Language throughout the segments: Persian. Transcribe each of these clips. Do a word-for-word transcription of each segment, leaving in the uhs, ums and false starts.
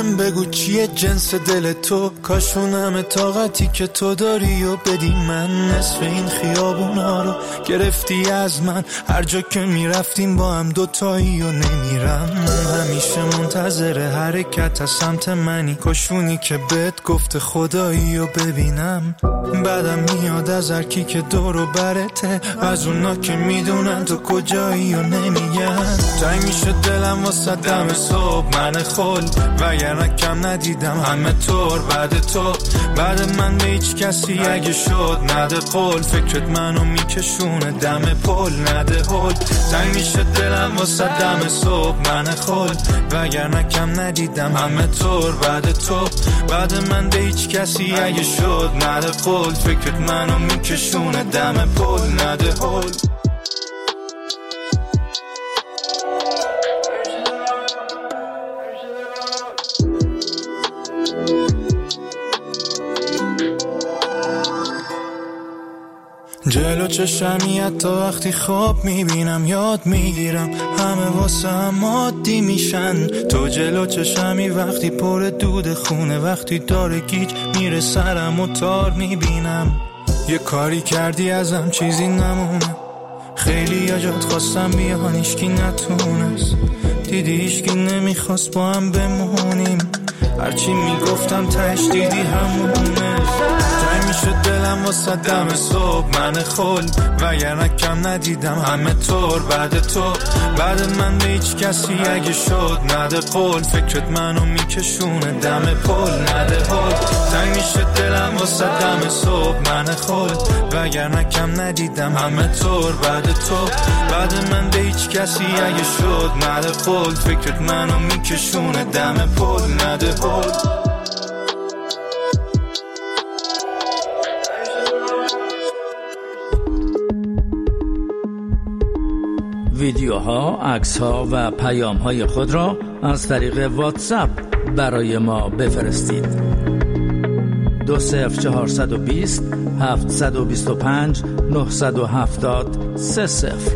بهم بگو چیه جنس دل تو، کاشون همه طاقتی که تو داری و بدی من. نصف این خیابونا رو گرفتی از من، هر جا که میرفتیم با هم دوتایی و نمیرم. همیشه منتظر حرکت از سمت منی، کاشونی که بهت گفته خدایی و ببینم. بعدم میاد از هر کی که دور و برته، از اونا که میدونن تو کجایی و نمیگن. تنگ میشه دلم واسه دم صبح من خل، وگرنه کم ندیدم همه طور بعد تو. بعد من به هیچ کسی اگه شد نده قول، فکرت منو میکشونه دم پل نده هل. تنگ میشه دلم واسه دم صبح من خل، وگرنه کم ندیدم همه طور بعد تو. بعد من به هیچ کسی اگه شد نده قول، فکرت منو میکشونه دم پل نده هل. جلو چشمی حتی وقتی خواب میبینم یاد میگیرم، همه واسه هم عادی میشن. تو جلو چشمی وقتی پر دود خونه، وقتی داره گیج میره سرم و تار میبینم. یه کاری کردی ازم چیزی نمونه، خیلی یا جات خواستم بیان ایشکی نتونست، دیدی ایشکی نمیخواست با هم بمونیم، هرچی میگفتم تش دیدی همونه. تنگ میشه دلم واسه دم صبح من خل، وگرنه کم ندیدم همه طور بعد تو. بعد من به هیچ کسی اگه شد نده قول، فکرت منو میکشونه دم پل نده هل. تنگ میشه دلم واسه دم صبح من خل، وگرنه کم ندیدم همه طور بعد تو. بعد من به هیچ کسی اگه شد نده قول، فکرت منو میکشونه دم پل نده هل. ویدیوها، عکس‌ها و پیام‌های خود را از طریق واتساپ برای ما بفرستید. دو صفر چهارصد و بیست هفتصد و بیست و پنج نهصد و هفتاد سه صفر.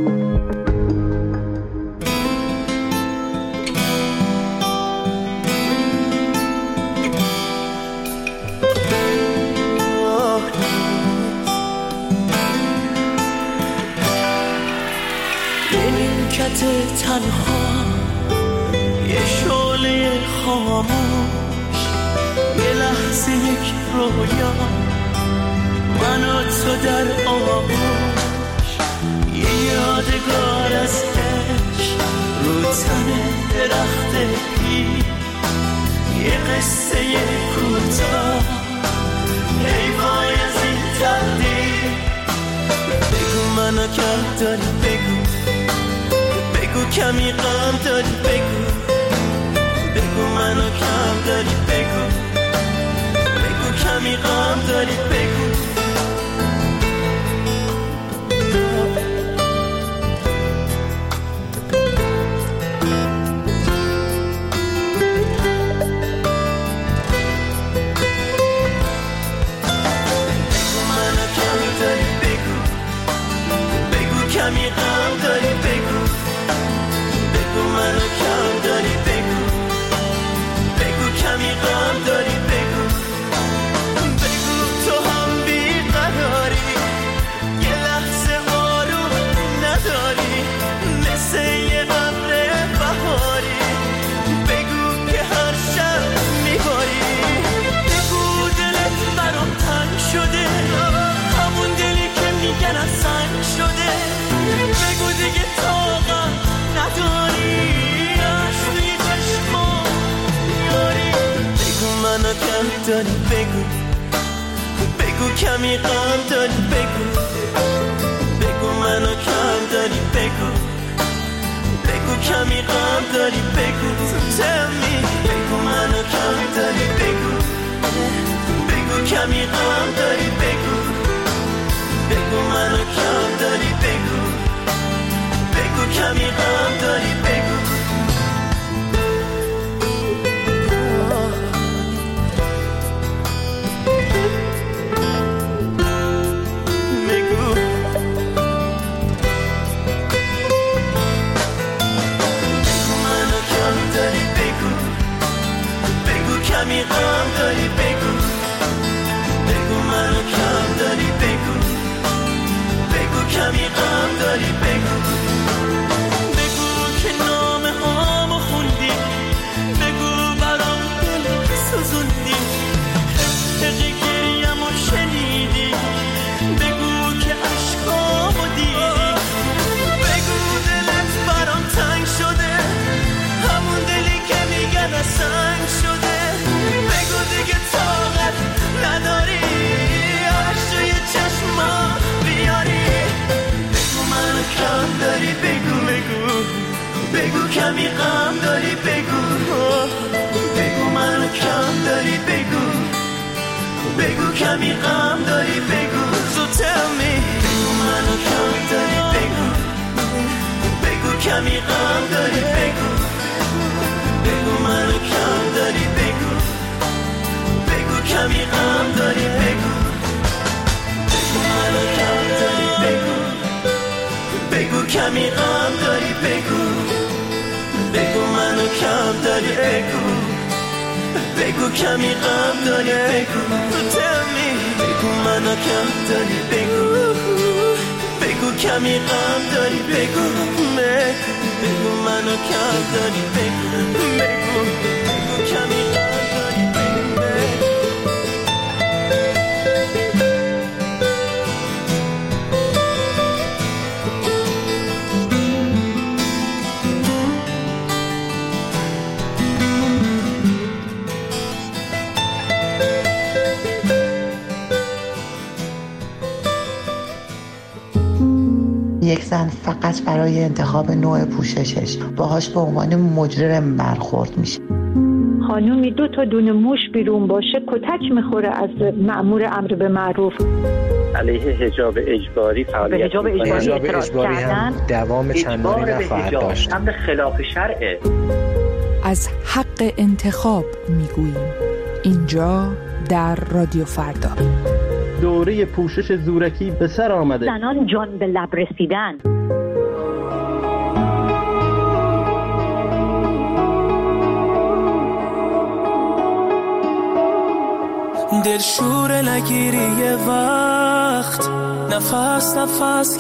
تنها یه شعله خاموش، یه لحظه یک رویا، من و تو در آغوش، یه یادگار از عشق رو تن درخت پیر، یه قصه کوتاه ای وای از این تقدیر. بگو منو کم داری، بگو بگو کمی غم داری، بگو بگو منو کم داری، بگو بگو کمی غم داری، بگو بگو منو کم داری، بگو بگو کمی غم داری، بگو بگو منو کم داری، بگو بگو کمی غم داری، بگو بگو تو هم بیقراری، یه لحظه آروم نداری، مثل یه ابر بهاری، بگو که هر شب میباری، بگو دلت برام تنگ شده، همون دلی که میگن از سنگ شده، بگو دیگه طاقت نداری، عشقی چشما یاری، بگو منو کم داری، بگو بگو کمی غم داری، بگو بگو منو کم داری، بگو بگو کمی غم داری، بگو tell me، بگو منو کم داری، بگو بگو کمی غم داری، بگو بگو منو کم داری، بگو بگو کمی غم داری، بگو کمی غم داری بگو، بگو که نامه هامو خوندی، بگو برام دل سوزوندی، حق گریه‌مو شنیدی، بگو که عشقامو دیدی، بگو دلت برام تنگ شده، همون دلی که میگن سنگ شده، بگو دیگه طاقت نداری آش توی چشما بیاری، بگو منو کم داری، بگو بگو بگو کمی غم داری، بگو بگو منو کم داری، بگو بگو کمی غم داری، بگو so tell me، بگو منو کم داری، بگو بگو کمی غم داری، بگو بگو منو کم داری، بگو بگو کمی غم داری، بگو بگو منو کم داری، بگو بگو کمی غم داری، بگو بگو منو کم داری، بگو بگو کمی غم داری، بگو تو tell me، بگو منو کم داری، بگو بگو کمی غم داری، بگو بگو منو کم داری، بگو بگو بگو کمی غم داری، بگو. یک زن فقط برای انتخاب نوع پوششش باهاش به عنوان مجرم برخورد میشه. خانومی دو تا دونه موش بیرون باشه کتک میخوره از مأمور امر به معروف. علیه حجاب اجباری فعالیت به حجاب اجباری, حجاب اجباری هم دوام چندانی نخواهد داشت. امر خلاف شرعه. از حق انتخاب میگوییم اینجا در رادیو فردا. دوره پوشش زورکی به سر آمده. زنان جان به لب رسیدن. دلشور نگیری یه وقت، نفس نفس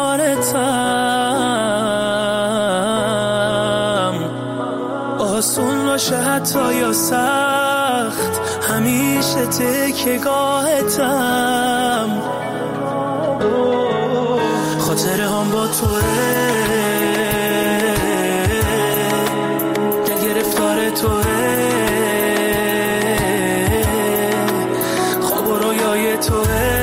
کنارتم، آسون باشه حتی یا سخت، همیشه تکیه‌گاهتم، خاطره هم با توه، دل گرفتار توه، خواب و رویای توه،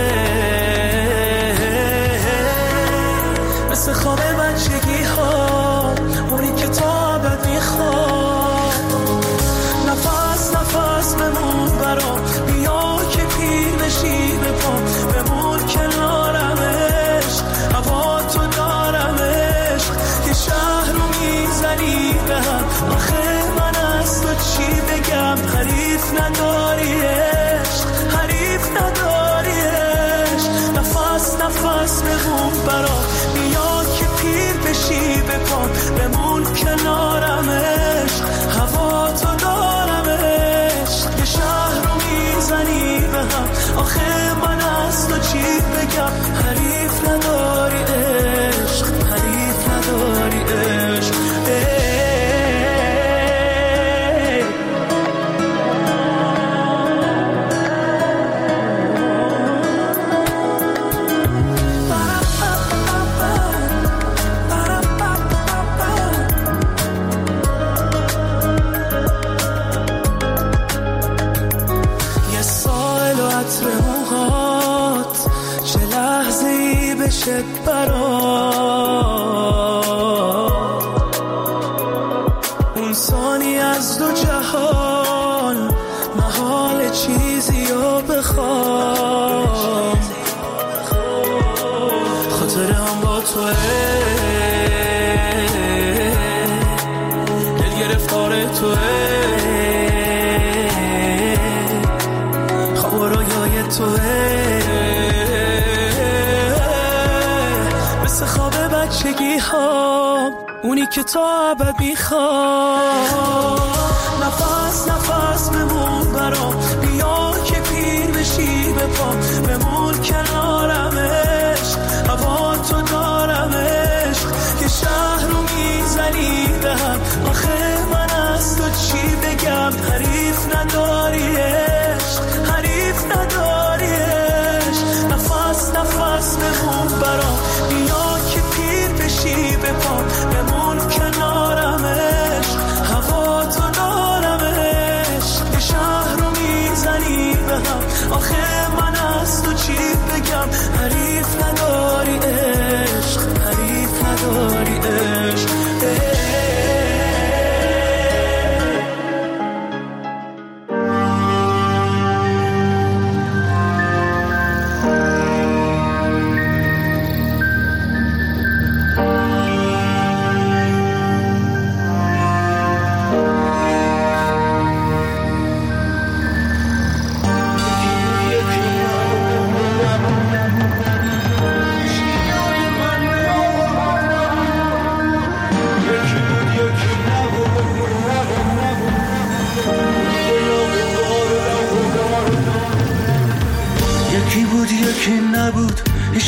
مثل خواب بچگی ها، اونی که تا بد میخواد، نفس نفس بمون برام، بیا که پیر بشی به پام، بمون کنارمش، هوا تو دارمش، یه شهر رو میزنی به هم، آخه من از تو چی بگم، حریف نداریش، حریف نداریش، نفس نفس بمون برام، بیا که پیر بشی به پام، بمون کنارمش، هوا تو دارمش، یه شهر رو میزنی به هم، آخه من از تو چی بگم، حریف نداری عشق، حریف نداری عشق. بشه برات اون ثانی از دو جهان، محال چیزی رو بخوام، خاطره هم با توه، دل گرفتار توه، خواب و رویای توه، مثل خواب بچگی ها، اونی که تا ابد میخواد، نفس نفس بمون برام، بیا که پیر بشی به پام، بمون کنارمش، هوا تو دار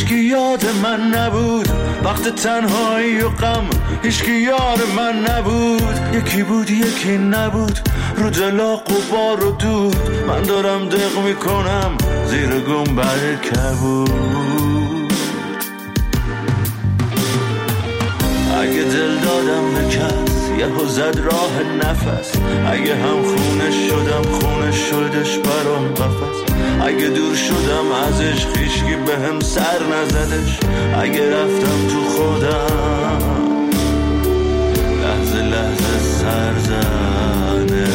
هیچکی یاد من نبود وقت تنهایی و غم، هیچکی یار من نبود. یکی بود یکی نبود، رو دلا غبار و دود. من دارم دق میکنم زیر گنبد کبود. اگه دل دادم به کس یهو زد راه نفس، اگه هم خونه شدم خونه شدش برام قفس. اگه دور شدم ازش هیچکی به هم سر نزدش، اگه رفتم تو خودم لحظه لحظه سر زنه.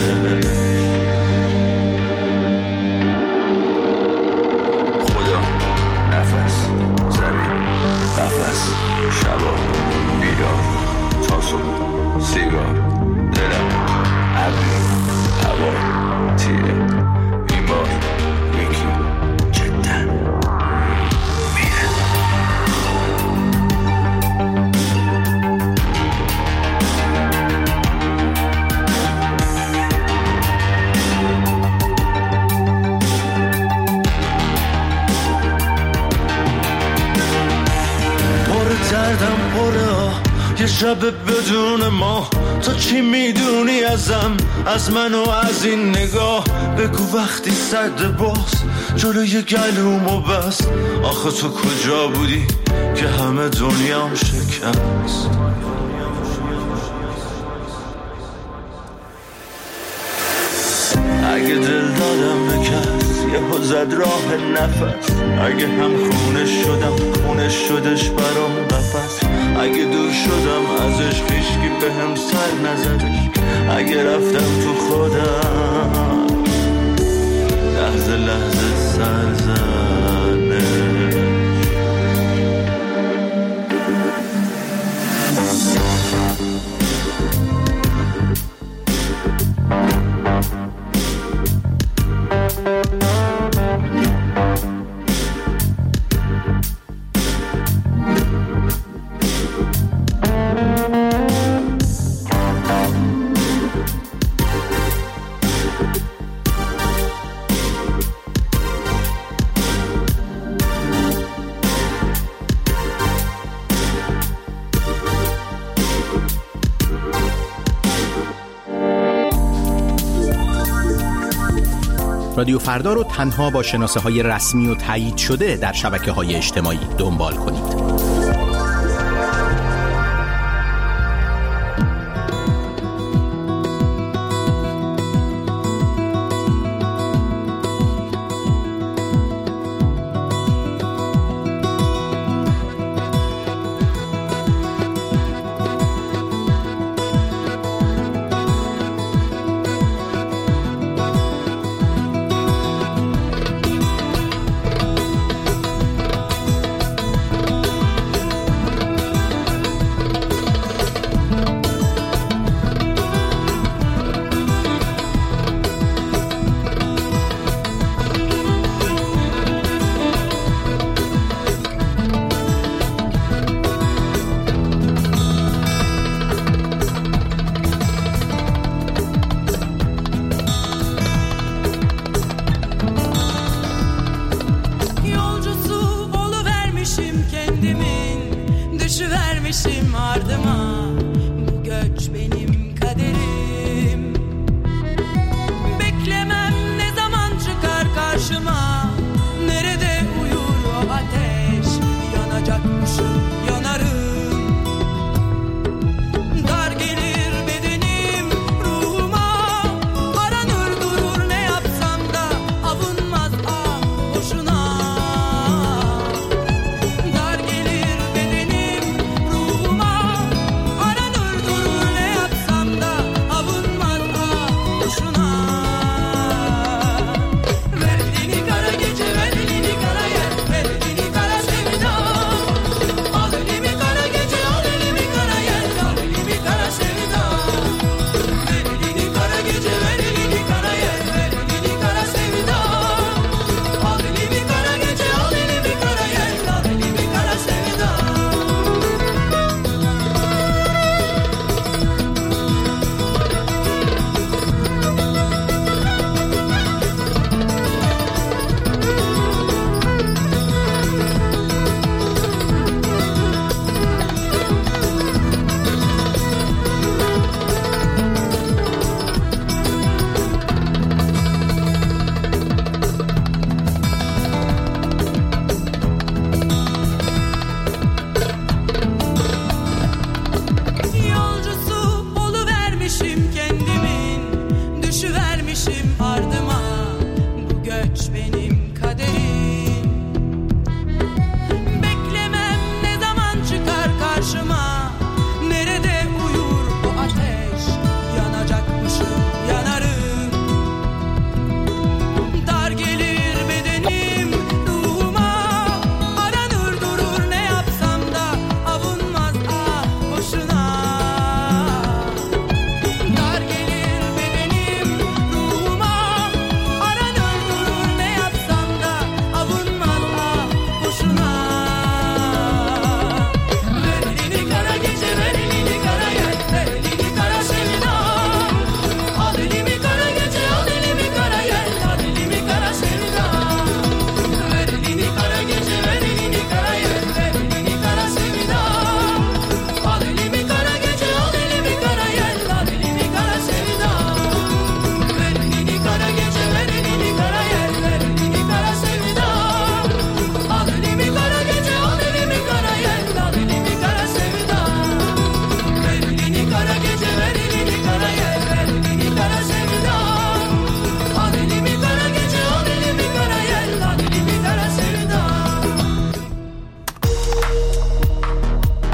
خدا، نفس، زمین، قفس، شبا، بیدار، تا صبح، سیگار، دلم، ابری، هوا، تیره، این بار یکی جدا میره. پر دردم پره یه شب بدون ما، تو چی میدونی ازم، از من و از این نگاه. بگو وقتی صد باز جلوی گلومو بست، آخه تو کجا بودی که همه دنیام شکست. اگه دل دادم به کس یهو زد راه نفس، اگه هم خونه شدم خونه شدش برام قفس. اگه دور شدم ازش هیچکی به هم سر نزدش، اگه رفتم تو خودم لحظه لحظه سر زنه. رادیو فردا رو تنها با شناسه‌های رسمی و تایید شده در شبکه‌های اجتماعی دنبال کنید.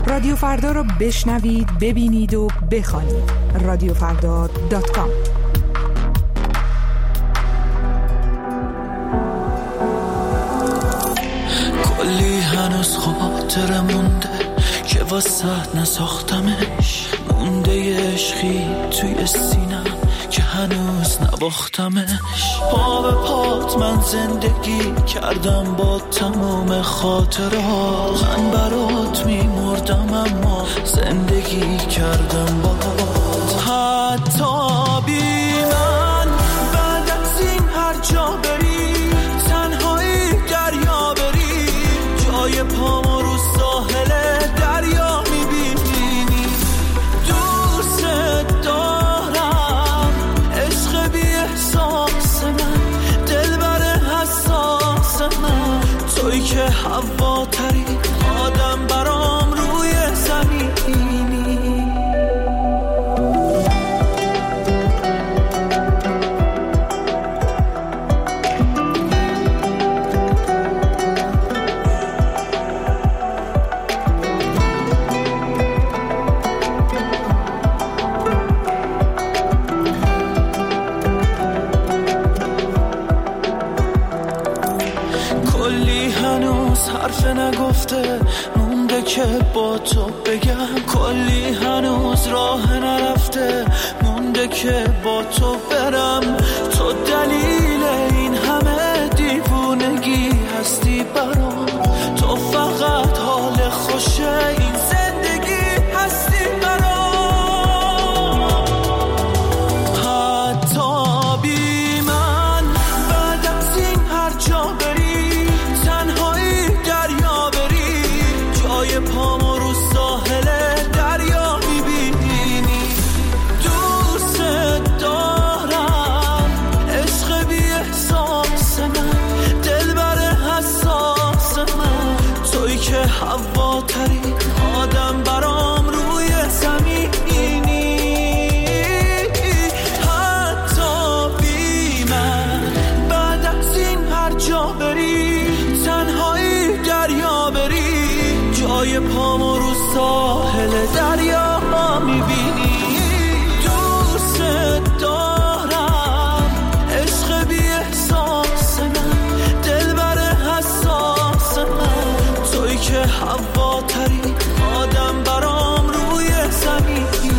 رادیو فردا رو بشنوید، ببینید و بخوانید. رادیو فردا دات کام. کلی هنوز خاطره مونده که واسه نساختمش، مونده عشقی توی سینم که هنوز نباختمش. پا به پات من زندگی کردم با تمام خاطرها، من برات میمردم اما زندگی کردم با حتی بی من. بعد از این هر جا بری تنهایی دریا بری، جای پامو رو ساحل دریا میبینی. دوست دارم عشق بی احساس من، دلبر حساس من، توی که هوا تری آدم برام روی زمینی. حرف نگفته مونده که با تو بگم، کلی هنوز راه نرفته مونده که با تو برم. تو دلیل این همه دیوونگی هستی برام، تو فقط حال خوشه این زندگی هستی برام. حتی بی من بعد از این هر جا بری تنهایی دریا بری، جای پامو رو ساحل دریا میبینی. دوست دارم عشق بی احساس من، دلبر حساس من، توی که هوا تری آدم برام روی زمینی. حتی بی من بعد از این هر جا بری تنهایی دریا بری، جای پامو رو ساحل دریا میبینی. دوست دارم عشق بی احساس من، دلبر حساس من، توی که هوا تری آدم برام روی زمینی.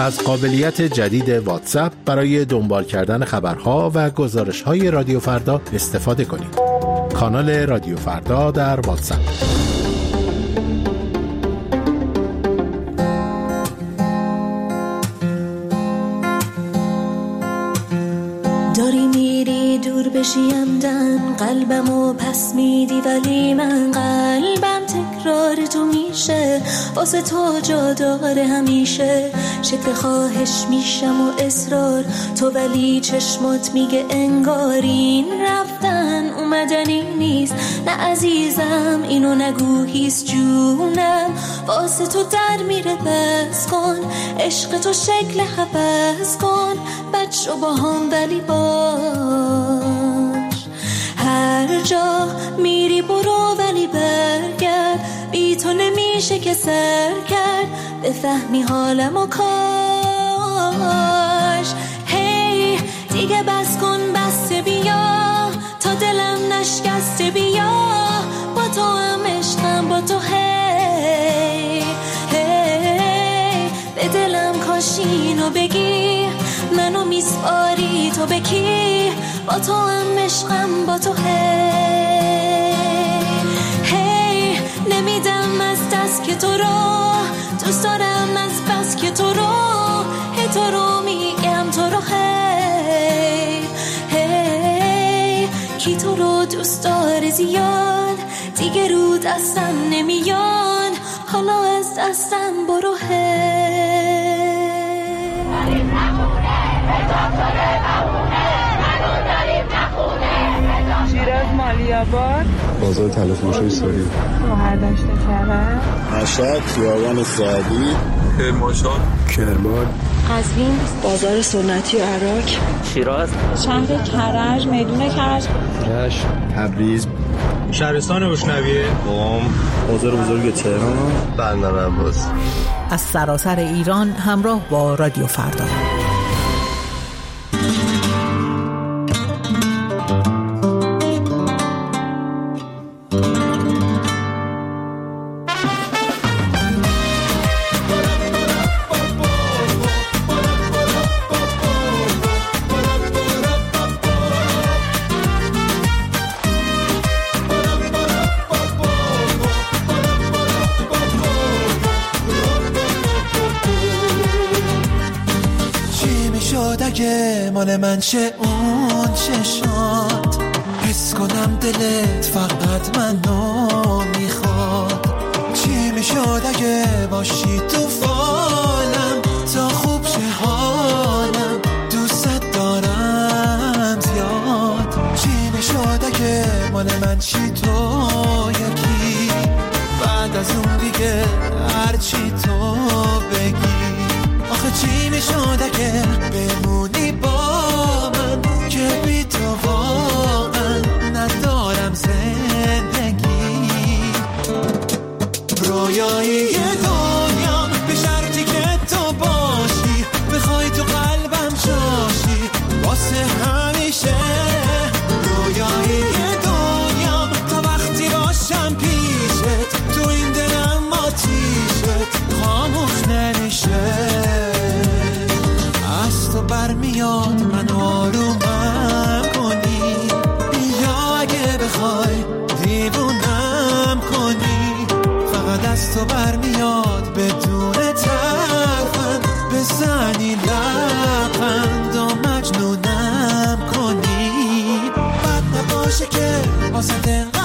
از قابلیت جدید واتساپ برای دنبال کردن خبرها و گزارش‌های رادیو فردا استفاده کنید. کانال رادیو فردا در واتساپ. داری میری دور بشیندن قلبمو پس میدی، ولی من قلبم تکرار تو میشه، واسه تو جا داره همیشه. شکل خواهش میشم و اصرار تو، ولی چشمات میگه انگارین رفتن اومدنی نیست. نه عزیزم اینو نگو هیست جونم، واسه تو در میره بس کن، عشق تو شکل حبس کن، بچه با هم ولی باش. هر جا میری برو ولی برگرد، بی تو نمیشه که سر کرد، بفهمی حالم و کاش. هی دیگه بس کن بسته بیا، تا دلم نشکسته بیا، با تو هم عشقم با تو. هی هی به دلم کاش اینو بگی، منو میسپاری تو به کی، با تو هم عشقم با تو. هی هی نمیدم از دست که تو رو دوست دارم، از بس که تو رو هی تو رو میگم تو رو. هی هی کی تو رو دوست داره زیاد، دیگه رو دستم نمیاد، حالا از دستم برو. هی شیراز مالیاباد، بازار تلفروشی سوری، شوهر داشته کرد، مشهد، خیابان سعدی، کرمانشاه، کرمان، قزوین، بازار سنتی عراق، شیراز، شهر کرج، میدون کرج، رشت، تبریز، شهرستان گشنویه، قم، بازار بزرگ تهران، بندر عباس. از سراسر ایران همراه با رادیو فردا. مال من چه اون چشات، حس کنم دلت فقط منو میخواد. چی میشد اگه باشی تو فالم، تا خوب شه حالم، دوست دارم زیاد. چی میشد اگه مال من چی تو یکی، بعد از اون دیگه هرچی تو بگی. آخه چی میشد اگه بمونی با من، که بی تو واقعا ندارم زندگی. رویایی دنیام به شرطی که تو باشی، بخوای تو قلبم جاشی واسه همیشه. رویایی دنیام تا وقتی باشم پیشت، تو این دلم آتیشت خاموش نمیشه. از تو برمیاد من آرومم کنی، یا اگه بخوای دیوونم کنی. فقط از تو برمیاد بدون ترفند، بزنی لبخند و مجنونم کنی. بد نباشه که واسه